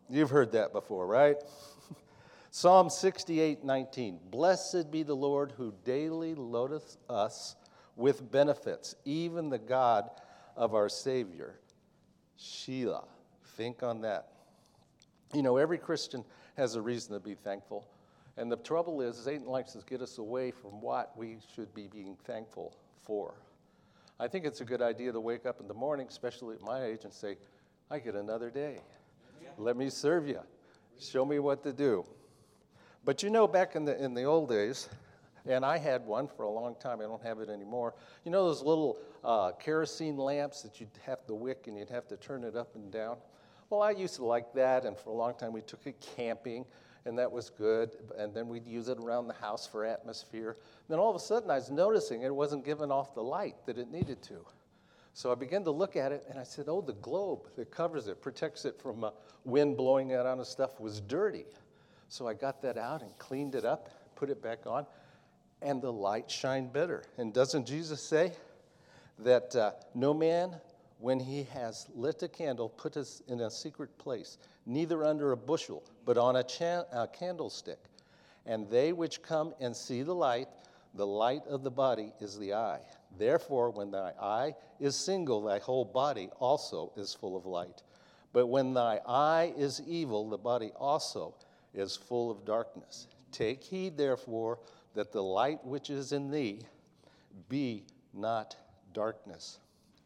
You've heard that before, right? Psalm 68:19. Blessed be the Lord who daily loadeth us with benefits, even the God of our Savior. Sheila. Think on that. You know, every Christian has a reason to be thankful. And the trouble is, Satan likes to get us away from what we should be being thankful for. I think it's a good idea to wake up in the morning, especially at my age, and say, I get another day. Let me serve you. Show me what to do. But you know, back in the old days, and I had one for a long time, I don't have it anymore. You know those little kerosene lamps that you'd have to wick and you'd have to turn it up and down? Well, I used to like that, and for a long time we took it camping, and that was good. And then we'd use it around the house for atmosphere. Then all of a sudden I was noticing it wasn't giving off the light that it needed to. So I began to look at it, and I said, oh, the globe that covers it, protects it from wind blowing it on and stuff, was dirty. So I got that out and cleaned it up, put it back on, and the light shined better. And doesn't Jesus say that no man, when he has lit a candle, put it in a secret place, neither under a bushel, but on a candlestick. And they which come and see the light of the body is the eye. Therefore, when thy eye is single, thy whole body also is full of light. But when thy eye is evil, the body also is full of darkness. Take heed, therefore, that the light which is in thee be not darkness.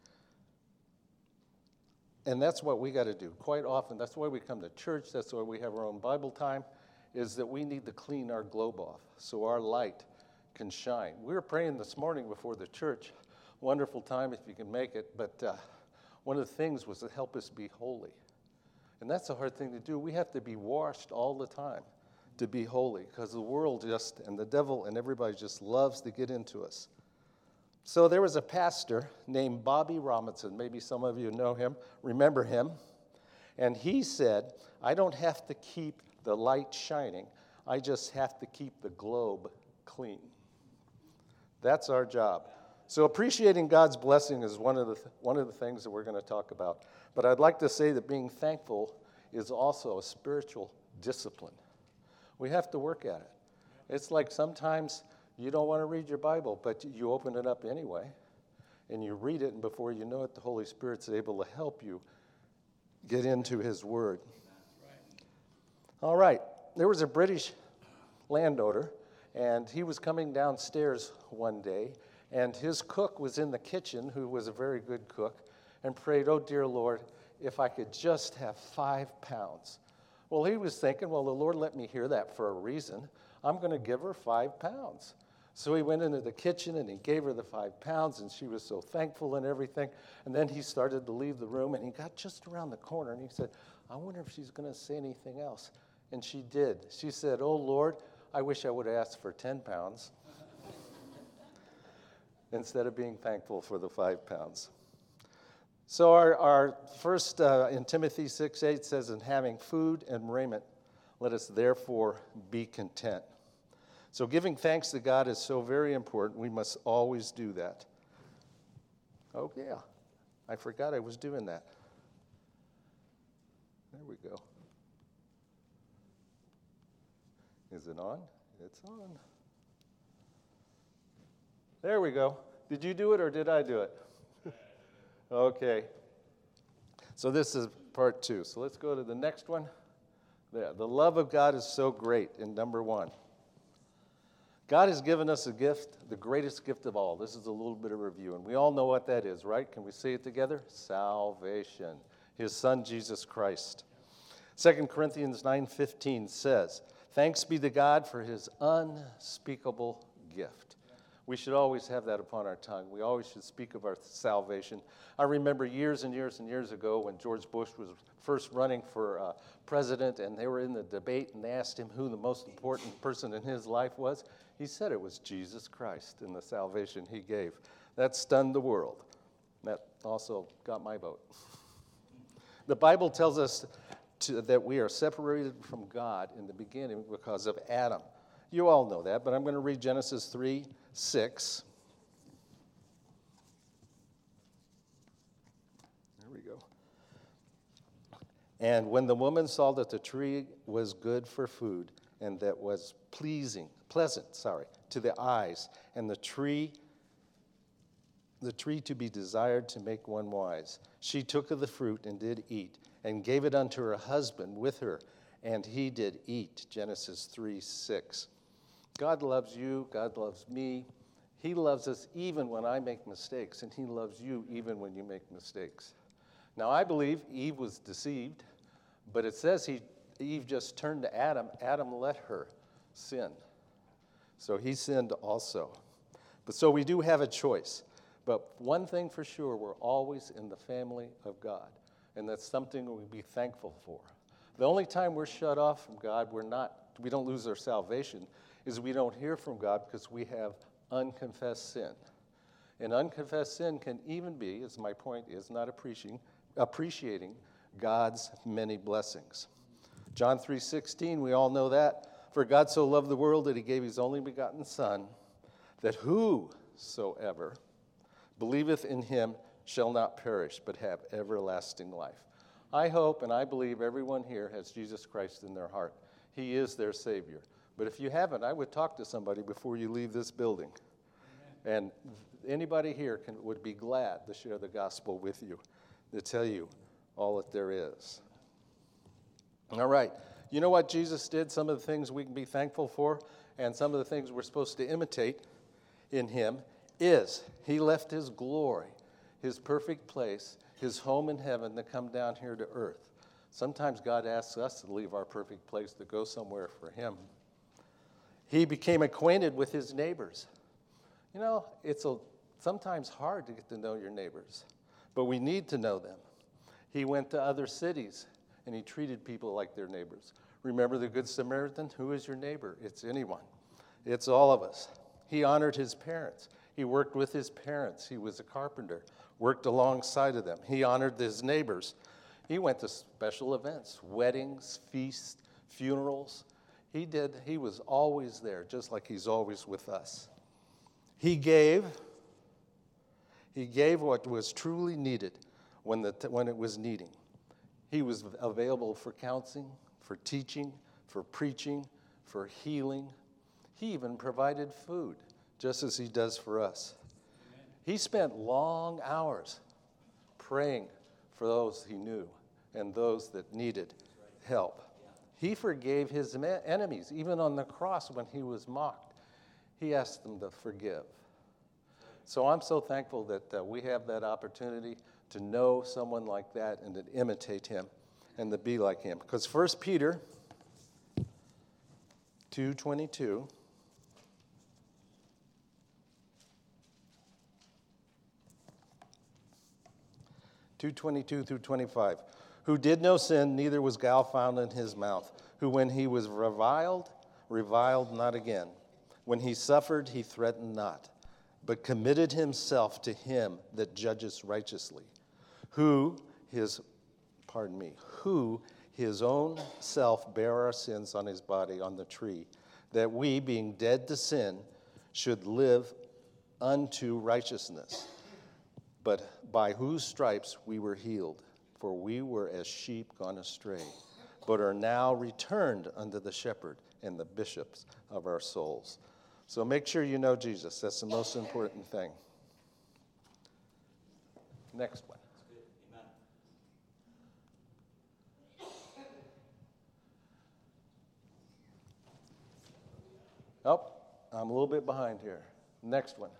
And that's what we got to do. Quite often, that's why we come to church, that's why we have our own Bible time, is that we need to clean our globe off so our light can shine. We were praying this morning before the church. Wonderful time if you can make it, but one of the things was to help us be holy. And that's a hard thing to do. We have to be washed all the time to be holy, because the world and the devil and everybody just loves to get into us. So there was a pastor named Bobby Robinson. Maybe some of you know him, remember him. And he said, I don't have to keep the light shining. I just have to keep the globe clean. That's our job. So appreciating God's blessing is one of the things that we're going to talk about. But I'd like to say that being thankful is also a spiritual discipline. We have to work at it. It's like sometimes you don't want to read your Bible, but you open it up anyway, and you read it, and before you know it, the Holy Spirit's able to help you get into His Word. All right, there was a British landowner, and he was coming downstairs one day, and his cook was in the kitchen, who was a very good cook, and prayed, oh, dear Lord, if I could just have 5 pounds. Well, he was thinking, well, the Lord let me hear that for a reason. I'm going to give her 5 pounds. So he went into the kitchen, and he gave her the 5 pounds, and she was so thankful and everything. And then he started to leave the room, and he got just around the corner, and he said, I wonder if she's going to say anything else. And she did. She said, oh, Lord, I wish I would have asked for 10 pounds instead of being thankful for the 5 pounds. So our first in Timothy 6:8 says, in having food and raiment, let us therefore be content. So giving thanks to God is so very important. We must always do that. Oh, yeah. I forgot I was doing that. There we go. Is it on? It's on. There we go. Did you do it or did I do it? Okay. So this is part 2. So let's go to the next one. There. The love of God is so great in number 1. God has given us a gift, the greatest gift of all. This is a little bit of review, and we all know what that is, right? Can we say it together? Salvation. His Son, Jesus Christ. 2 Corinthians 9:15 says, thanks be to God for His unspeakable gift. We should always have that upon our tongue. We always should speak of our salvation. I remember years and years and years ago when George Bush was first running for president, and they were in the debate, and they asked him who the most important person in his life was. He said it was Jesus Christ and the salvation He gave. That stunned the world. That also got my vote. The Bible tells us that we are separated from God in the beginning because of Adam. You all know that, but I'm going to read Genesis 3:6. There we go. And when the woman saw that the tree was good for food, and that was pleasant, to the eyes, and the tree to be desired to make one wise, she took of the fruit and did eat, and gave it unto her husband with her, and he did eat. Genesis 3:6. God loves you, God loves me. He loves us even when I make mistakes, and he loves you even when you make mistakes. Now, I believe Eve was deceived, but it says Eve just turned to Adam. Adam let her sin. So he sinned also. But so we do have a choice. But one thing for sure, we're always in the family of God. And that's something we be thankful for. The only time we're shut off from God, we don't lose our salvation, is we don't hear from God because we have unconfessed sin. And unconfessed sin can even be, as my point is, not appreciating God's many blessings. John 3:16, we all know that. For God so loved the world that he gave his only begotten Son, that whosoever believeth in him shall not perish, but have everlasting life. I hope and I believe everyone here has Jesus Christ in their heart. He is their Savior. But if you haven't, I would talk to somebody before you leave this building. Amen. And anybody here would be glad to share the gospel with you, to tell you all that there is. All right. You know what Jesus did? Some of the things we can be thankful for, and some of the things we're supposed to imitate in him is he left his glory, his perfect place, his home in heaven to come down here to earth. Sometimes God asks us to leave our perfect place to go somewhere for him. He became acquainted with his neighbors. You know, it's sometimes hard to get to know your neighbors, but we need to know them. He went to other cities, and he treated people like their neighbors. Remember the Good Samaritan? Who is your neighbor? It's anyone. It's all of us. He honored his parents. He worked with his parents. He was a carpenter, worked alongside of them. He honored his neighbors. He went to special events, weddings, feasts, funerals. He was always there, just like he's always with us. He gave what was truly needed when it was needing. He was available for counseling, for teaching, for preaching, for healing. He even provided food, just as he does for us. Amen. He spent long hours praying for those he knew and those that needed help. He forgave his enemies, even on the cross when he was mocked. He asked them to forgive. So I'm so thankful that we have that opportunity to know someone like that and to imitate him and to be like him. Because 1 Peter 2:22, through 25, who did no sin, neither was guile found in his mouth, who when he was reviled not again. When he suffered, he threatened not, but committed himself to him that judges righteously, who his own self bare our sins on his body on the tree, that we, being dead to sin, should live unto righteousness. But by whose stripes we were healed, for we were as sheep gone astray, but are now returned unto the shepherd and the bishops of our souls. So make sure you know Jesus. That's the most important thing. Next one. Oh, I'm a little bit behind here. Next one.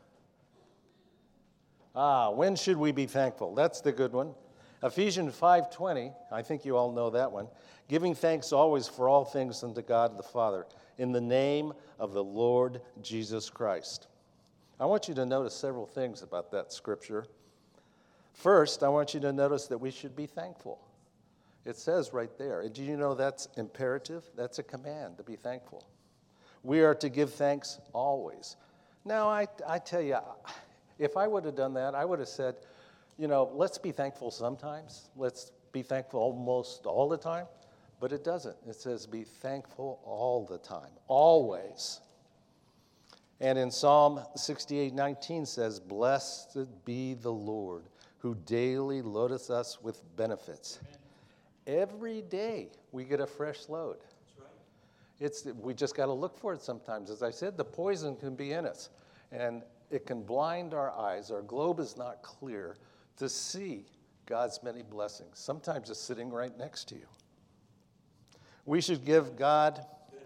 When should we be thankful? That's the good one. Ephesians 5:20, I think you all know that one. Giving thanks always for all things unto God the Father, in the name of the Lord Jesus Christ. I want you to notice several things about that scripture. First, I want you to notice that we should be thankful. It says right there. Do you know that's imperative? That's a command to be thankful. We are to give thanks always. Now, I tell you, if I would have done that, I would have said, let's be thankful sometimes. Let's be thankful almost all the time. But it doesn't. It says be thankful all the time, always. And in Psalm 68:19 says, blessed be the Lord, who daily loadeth us with benefits. Amen. Every day we get a fresh load. We just got to look for it sometimes. As I said, the poison can be in us, and it can blind our eyes. Our globe is not clear to see God's many blessings. Sometimes it's sitting right next to you. We should give God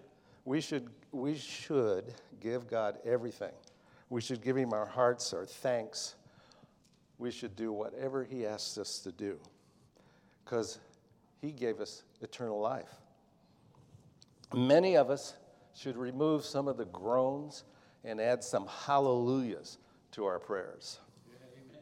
everything. We should give him our hearts, our thanks. We should do whatever he asks us to do, because he gave us eternal life. Many of us should remove some of the groans and add some hallelujahs to our prayers. Amen.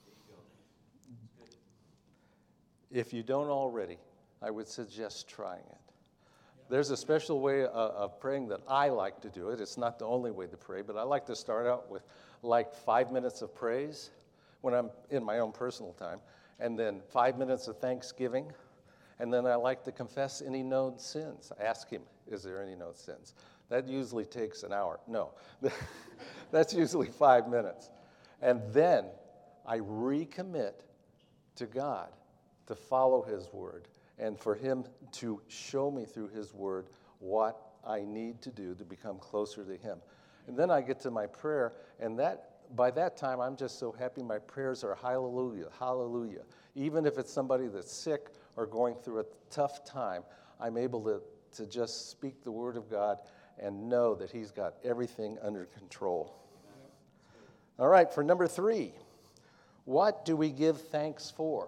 If you don't already, I would suggest trying it. There's a special way of praying that I like to do it. It's not the only way to pray, but I like to start out with like 5 minutes of praise when I'm in my own personal time, and then 5 minutes of thanksgiving, and then I like to confess any known sins. Ask him, is there any known sins? That usually takes an hour. No, that's usually 5 minutes. And then I recommit to God to follow his word and for him to show me through his word what I need to do to become closer to him. And then I get to my prayer, and by that time, I'm just so happy my prayers are hallelujah, hallelujah. Even if it's somebody that's sick or going through a tough time, I'm able to just speak the word of God and know that he's got everything under control. All right, for number 3, what do we give thanks for?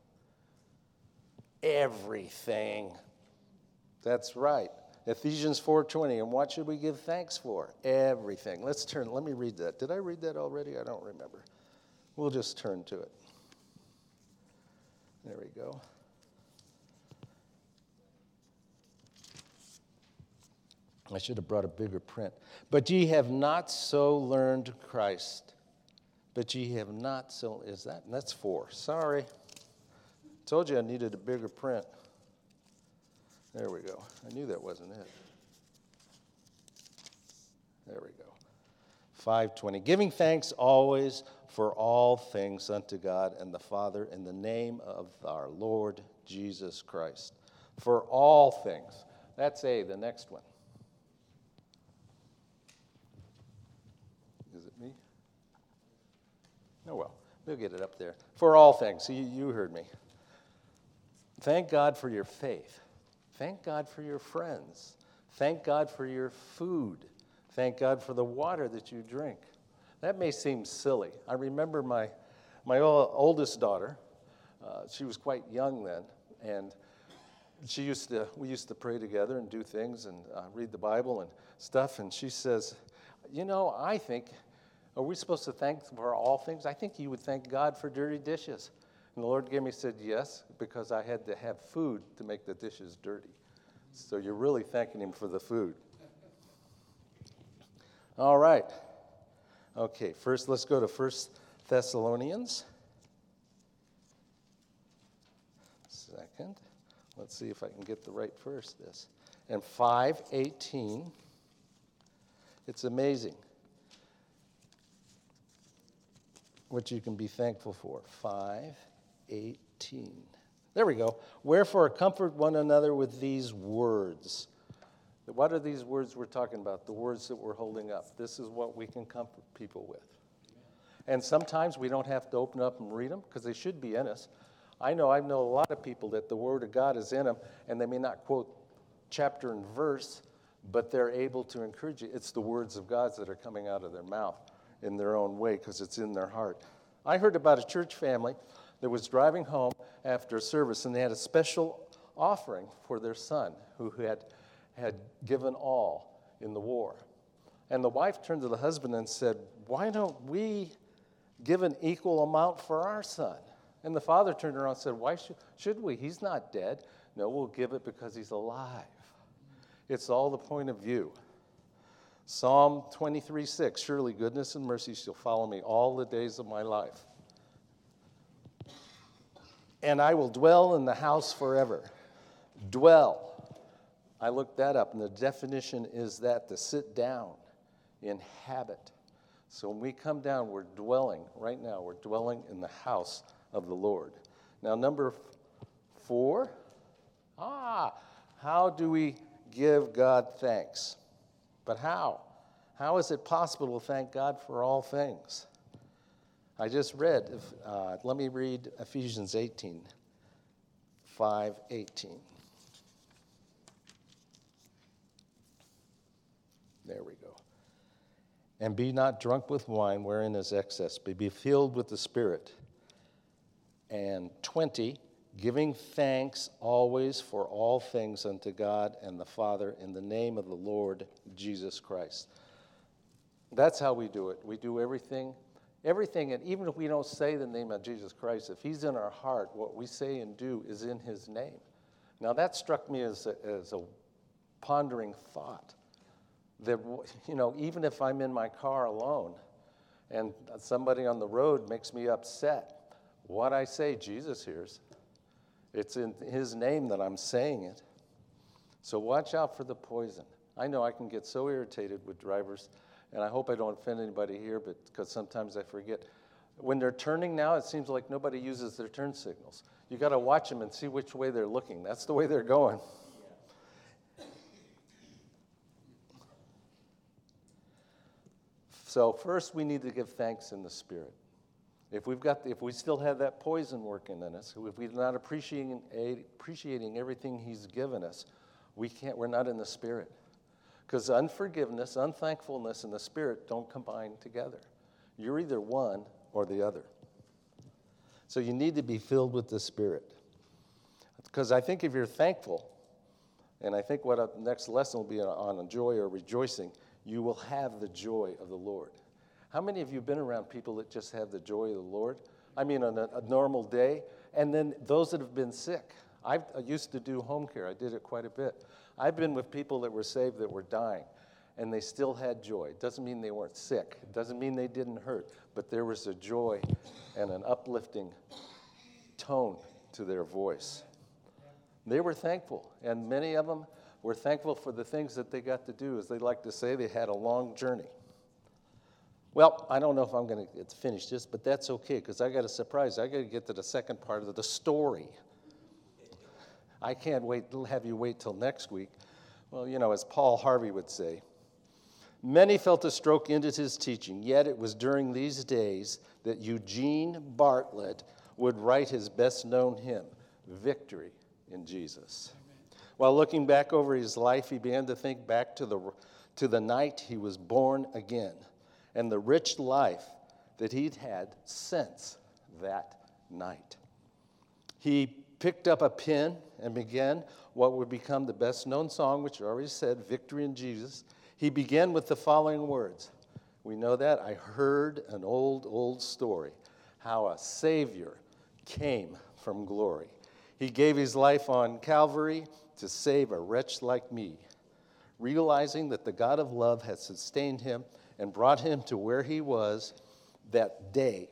Everything. That's right. Ephesians 4:20. And what should we give thanks for? Everything. Let me read that. Did I read that already? I don't remember. We'll just turn to it. There we go. I should have brought a bigger print. But ye have not so learned Christ. But ye have not so, that's 4. Sorry. Told you I needed a bigger print. There we go. I knew that wasn't it. There we go. 5:20. Giving thanks always for all things unto God and the Father in the name of our Lord Jesus Christ. For all things. That's A, the next one. Is it me? Oh, well, we'll get it up there. For all things. You heard me. Thank God for your faith. Thank God for your friends. Thank God for your food. Thank God for the water that you drink. That may seem silly. I remember my oldest daughter. She was quite young then, and we used to pray together and do things and read the Bible and stuff. And she says, I think, are we supposed to thank for all things? I think you would thank God for dirty dishes. And the Lord said, yes, because I had to have food to make the dishes dirty. So you're really thanking him for the food. All right. Okay, first let's go to 1 Thessalonians. Second. Let's see if I can get the right verse this. And 5:18. It's amazing what you can be thankful for. 5:18. There we go. Wherefore, comfort one another with these words. What are these words we're talking about? The words that we're holding up. This is what we can comfort people with. And sometimes we don't have to open up and read them because they should be in us. I know a lot of people that the Word of God is in them, and they may not quote chapter and verse, but they're able to encourage you. It's the words of God that are coming out of their mouth in their own way because it's in their heart. I heard about a church family that was driving home after a service, and they had a special offering for their son who had given all in the war. And the wife turned to the husband and said, why don't we give an equal amount for our son? And the father turned around and said, why should we? He's not dead. No, we'll give it because he's alive. It's all the point of view. Psalm 23:6, surely goodness and mercy shall follow me all the days of my life. And I will dwell in the house forever. Dwell. I looked that up, and the definition is that to sit down, inhabit. So when we come down, we're dwelling. Right now, we're dwelling in the house of the Lord. Now, number 4, How do we give God thanks? But how? How is it possible to thank God for all things? I just read, let me read Ephesians 18, 5:18. There we go. And be not drunk with wine, wherein is excess, but be filled with the Spirit. And 20, giving thanks always for all things unto God and the Father in the name of the Lord Jesus Christ. That's how we do it. We do everything, and even if we don't say the name of Jesus Christ, if he's in our heart, what we say and do is in his name. Now that struck me as a pondering thought. That, even if I'm in my car alone and somebody on the road makes me upset, what I say, Jesus hears. It's in his name that I'm saying it. So watch out for the poison. I know I can get so irritated with drivers, and I hope I don't offend anybody here, but because sometimes I forget. When they're turning now, it seems like nobody uses their turn signals. You got to watch them and see which way they're looking. That's the way they're going. So first, we need to give thanks in the Spirit. If we still have that poison working in us, if we're not appreciating everything he's given us, we're not in the Spirit. Because unforgiveness, unthankfulness, and the Spirit don't combine together. You're either one or the other. So you need to be filled with the Spirit. Because I think if you're thankful, and I think what our next lesson will be on joy or rejoicing, you will have the joy of the Lord. How many of you have been around people that just have the joy of the Lord? I mean, on a normal day. And then those that have been sick. I used to do home care. I did it quite a bit. I've been with people that were saved that were dying, and they still had joy. It doesn't mean they weren't sick. It doesn't mean they didn't hurt. But there was a joy and an uplifting tone to their voice. They were thankful, and many of them were thankful for the things that they got to do. As they like to say, they had a long journey. Well, I don't know if I'm going to finish this, but that's okay, because I got a surprise. I got to get to the second part of the story. I can't have you wait till next week. Well, as Paul Harvey would say, many felt a stroke into his teaching, yet it was during these days that Eugene Bartlett would write his best-known hymn, Victory in Jesus. While looking back over his life, he began to think back to the night he was born again and the rich life that he'd had since that night. He picked up a pen and began what would become the best-known song, which I already said, Victory in Jesus. He began with the following words. We know that. I heard an old story, how a Savior came from glory. He gave his life on Calvary to save a wretch like me, realizing that the God of love had sustained him and brought him to where he was that day.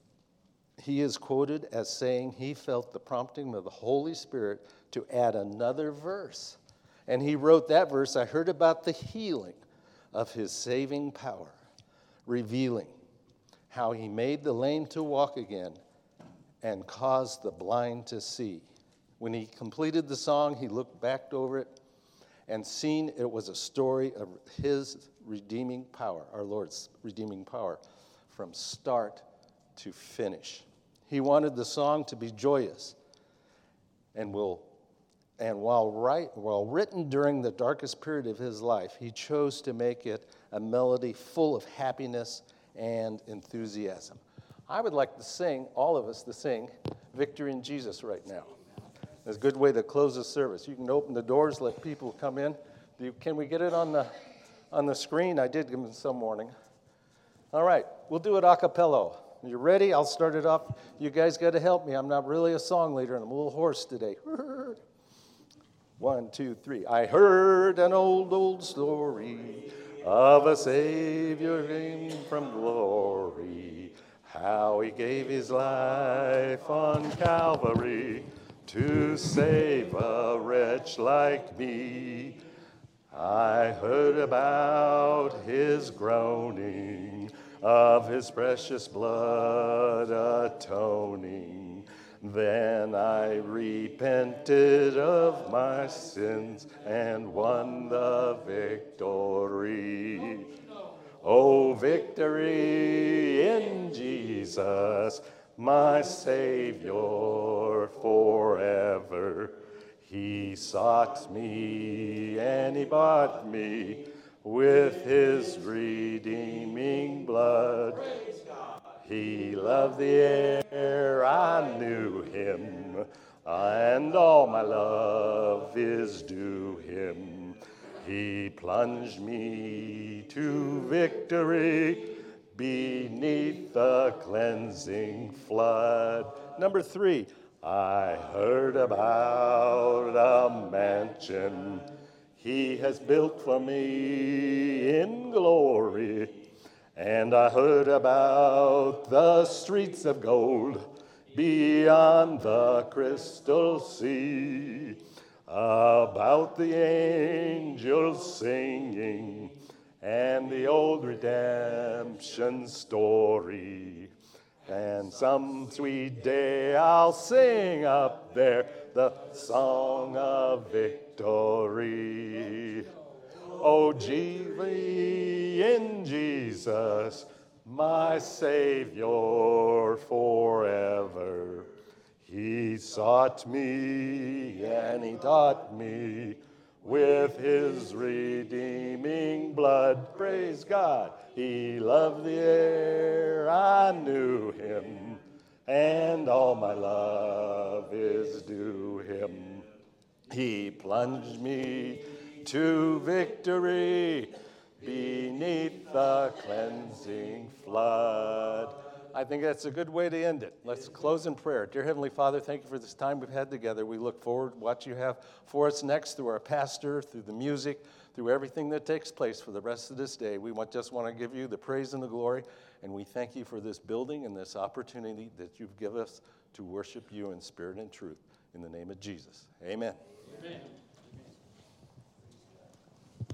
He is quoted as saying he felt the prompting of the Holy Spirit to add another verse. And he wrote that verse, I heard about the healing of his saving power, revealing how he made the lame to walk again and caused the blind to see. When he completed the song, he looked back over it and seen it was a story of his redeeming power, our Lord's redeeming power, from start to finish. He wanted the song to be joyous, and while written during the darkest period of his life, he chose to make it a melody full of happiness and enthusiasm. I would like to sing, all of us to sing, Victory in Jesus right now. It's a good way to close the service. You can open the doors, let people come in. Can we get it on the screen? I did them some morning. All right, we'll do it a cappella. You ready? I'll start it off. You guys got to help me. I'm not really a song leader, and I'm a little hoarse today. 1, 2, 3. I heard an old story of a Savior came from glory, how he gave his life on Calvary to save a wretch like me. I heard about his groaning, of his precious blood atoning. Then I repented of my sins and won the victory. Oh, victory in Jesus, my Savior forever. He sought me and he bought me with his redeeming blood. He loved the air, I knew him, and all my love is due him. He plunged me to victory beneath the cleansing flood. Number 3, I heard about a mansion he has built for me in glory. And I heard about the streets of gold beyond the crystal sea, about the angels singing and the old redemption story. And some sweet day I'll sing up there the song of victory. Oh, in Jesus, my Savior forever. He sought me and he taught me with his redeeming blood. Praise God. He loved the air, I knew him, and all my love is due him. He plunged me to victory beneath the cleansing flood. I think that's a good way to end it. Let's close in prayer. Dear Heavenly Father, thank you for this time we've had together. We look forward to what you have for us next through our pastor, through the music, through everything that takes place for the rest of this day. We just want to give you the praise and the glory, and we thank you for this building and this opportunity that you've given us to worship you in spirit and truth. In the name of Jesus, amen. Amen.